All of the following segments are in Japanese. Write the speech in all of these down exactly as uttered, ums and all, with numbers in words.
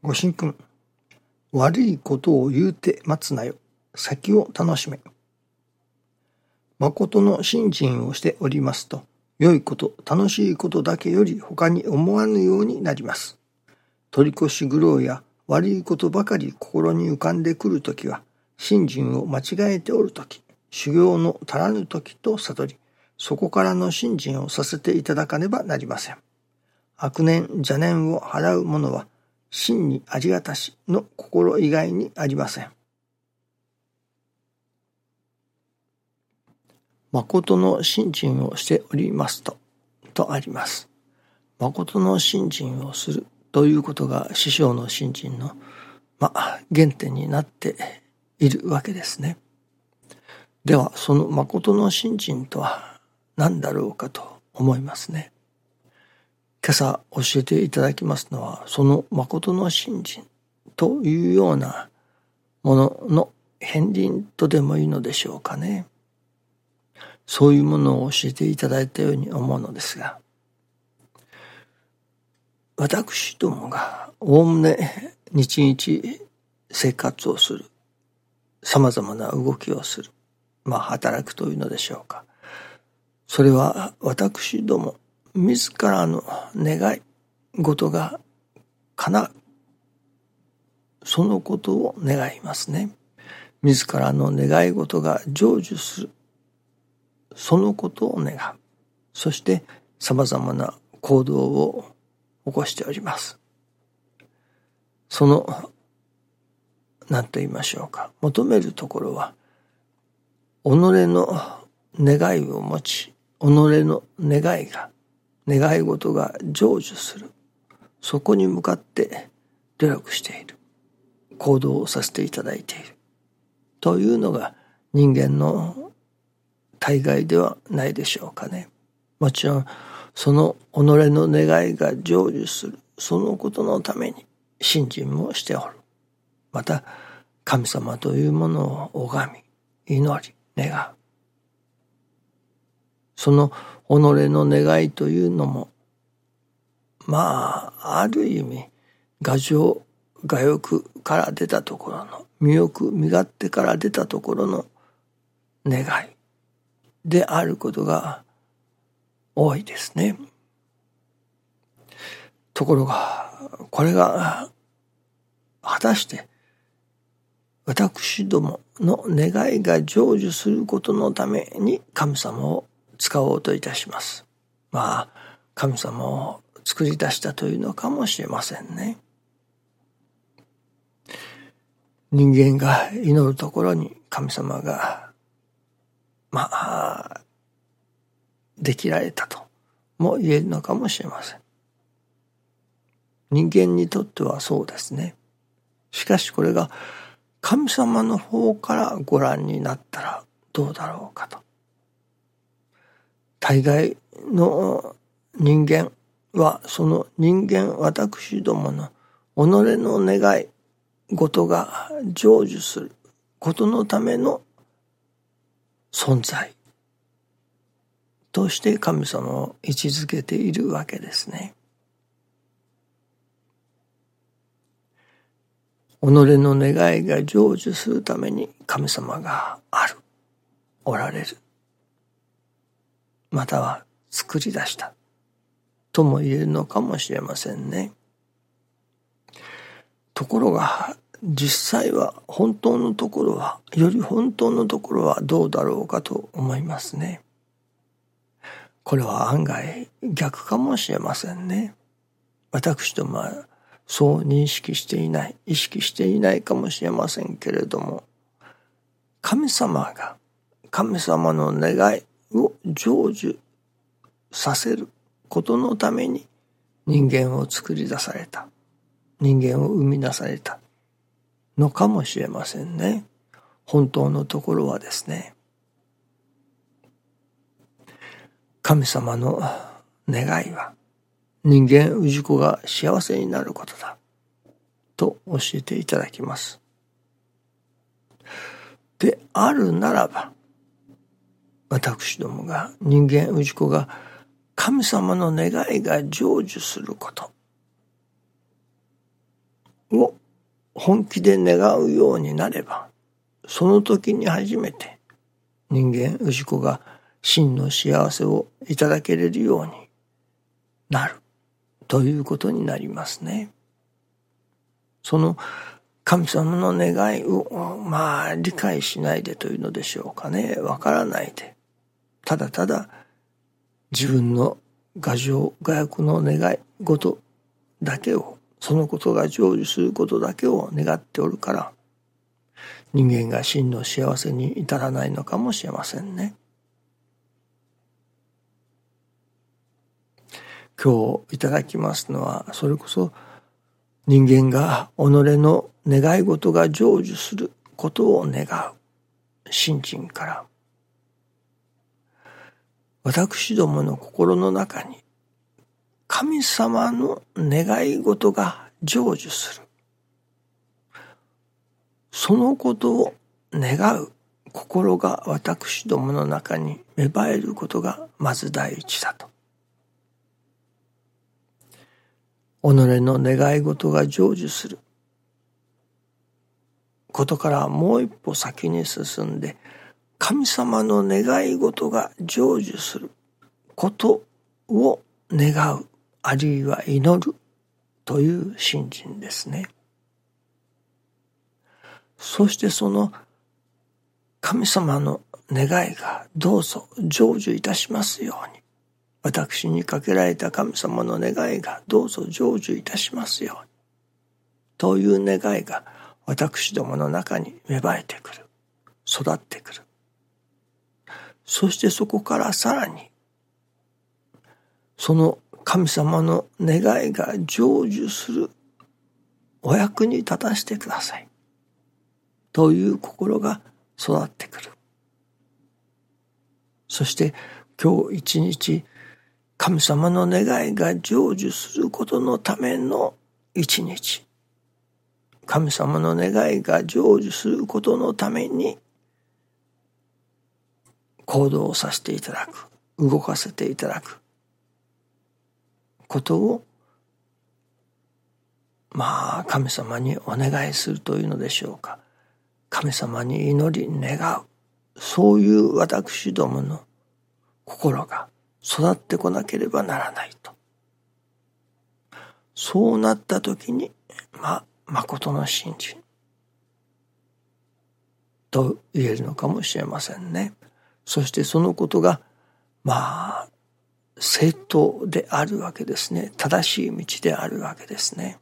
ご神君、悪いことを言うて待つなよ。先を楽しめ。誠の信心をしておりますと、良いこと、楽しいことだけより他に思わぬようになります。取り越し苦労や悪いことばかり心に浮かんでくるときは、信心を間違えておるとき、修行の足らぬときと悟り、そこからの信心をさせていただかねばなりません。悪念、邪念を払う者は、真にありがたしの心以外にありません。誠の信心をしておりますと、とあります。誠の信心をするということが師匠の信心の、まあ、原点になっているわけですね。では、その誠の信心とは何だろうかと思いますね。今朝教えていただきますのは、その誠の信心というようなものの片鱗とでもいいのでしょうかね。そういうものを教えていただいたように思うのですが、私どもがおおむね日々生活をする、様々な動きをする、まあ働くというのでしょうか。それは私ども自らの願い事が叶う、そのことを願いますね。自らの願い事が成就する、そのことを願う。そして様々な行動を起こしております。その何と言いましょうか、求めるところは己の願いを持ち、己の願いが願い事が成就する、そこに向かって努力している、行動をさせていただいているというのが人間の大概ではないでしょうかね。もちろんその己の願いが成就する、そのことのために信心もしておる。また神様というものを拝み、祈り、願う。その己の願いというのも、まあある意味我情我欲から出たところの、身欲身勝手から出たところの願いであることが多いですね。ところがこれが果たして私どもの願いが成就することのために神様を使おうといたします。まあ神様を作り出したというのかもしれませんね。人間が祈るところに神様がまあできられたとも言えるのかもしれません。人間にとってはそうですね。しかしこれが神様の方からご覧になったらどうだろうかと。大概の人間はその人間私どもの己の願い事が成就することのための存在として神様を位置づけているわけですね。己の願いが成就するために神様がある、おられる、または作り出したとも言えるのかもしれませんね。ところが実際は本当のところは、より本当のところはどうだろうかと思いますね。これは案外逆かもしれませんね。私どもはそう認識していない、意識していないかもしれませんけれども、神様が神様の願いを成就させることのために人間を作り出された、人間を生み出されたのかもしれませんね。本当のところはですね、神様の願いは人間氏子が幸せになることだと教えていただきます。であるならば、私どもが人間氏子が神様の願いが成就すること、 を本気で願うようになれば、その時に初めて人間氏子が真の幸せをいただけれるようになるということになりますね。その神様の願いをまあ理解しないでというのでしょうかね、わからないで、ただただ自分の牙城牙欲の願い事だけを、そのことが成就することだけを願っておるから、人間が真の幸せに至らないのかもしれませんね。今日いただきますのは、それこそ人間が己の願い事が成就することを願う信心から、私どもの心の中に神様の願い事が成就する、そのことを願う心が私どもの中に芽生えることがまず第一だと。己の願い事が成就することからもう一歩先に進んで、神様の願い事が成就することを願う、あるいは祈るという信心ですね。そしてその神様の願いがどうぞ成就いたしますように、私にかけられた神様の願いがどうぞ成就いたしますようにという願いが私どもの中に芽生えてくる、育ってくる。そしてそこからさらにその神様の願いが成就するお役に立たせてくださいという心が育ってくる。そして今日一日神様の願いが成就することのための一日、神様の願いが成就することのために行動させていただく、動かせていただくことをまあ神様にお願いするというのでしょうか。神様に祈り願う、そういう私どもの心が育ってこなければならないと。そうなった時にまあ誠の信心と言えるのかもしれませんね。そしてそのことがまあ正当であるわけですね。正しい道であるわけですね。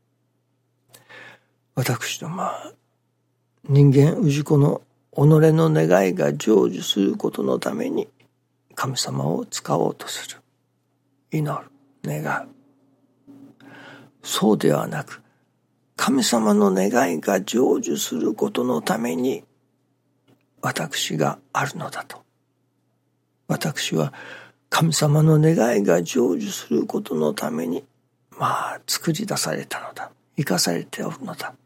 私どもは人間氏子の己の願いが成就することのために神様を使おうとする、祈る、願う。そうではなく、神様の願いが成就することのために私があるのだと。私は神様の願いが成就することのためにまあ作り出されたのだ、生かされておるのだ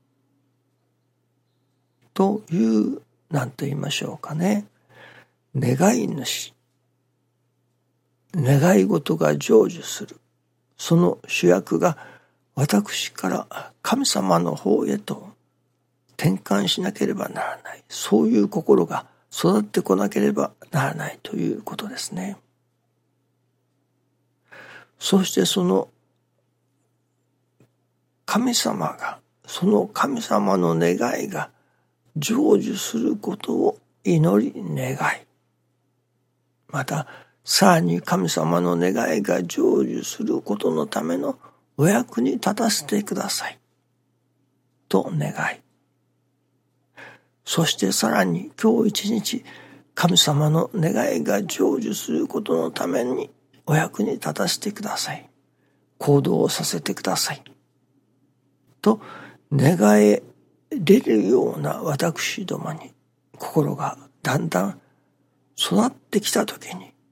という何と言いましょうかね、願い主、願い事が成就する、その主役が私から神様の方へと転換しなければならない、そういう心が育ってこなければならないということですね。そしてその神様が、その神様の願いが成就することを祈り願い、またさらに神様の願いが成就することのためのお役に立たせてくださいと願い、そしてさらに今日一日神様の願いが成就することのためにお役に立たせてください、行動をさせてくださいと願えれるような私どもに心がだんだん育ってきたときに、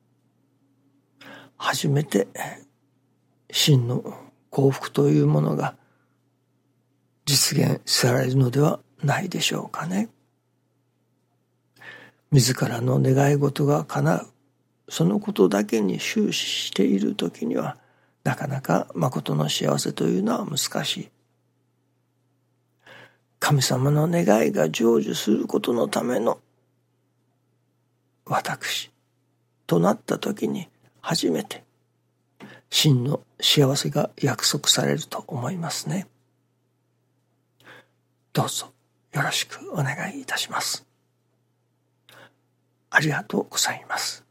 初めて真の幸福というものが実現されるのではないでしょうかね。自らの願い事が叶う、そのことだけに終始しているときにはなかなか誠の幸せというのは難しい。 神様の願いが成就することのための私となった時に初めて真の幸せが約束されると思いますね。どうぞよろしくお願いいたします。ありがとうございます。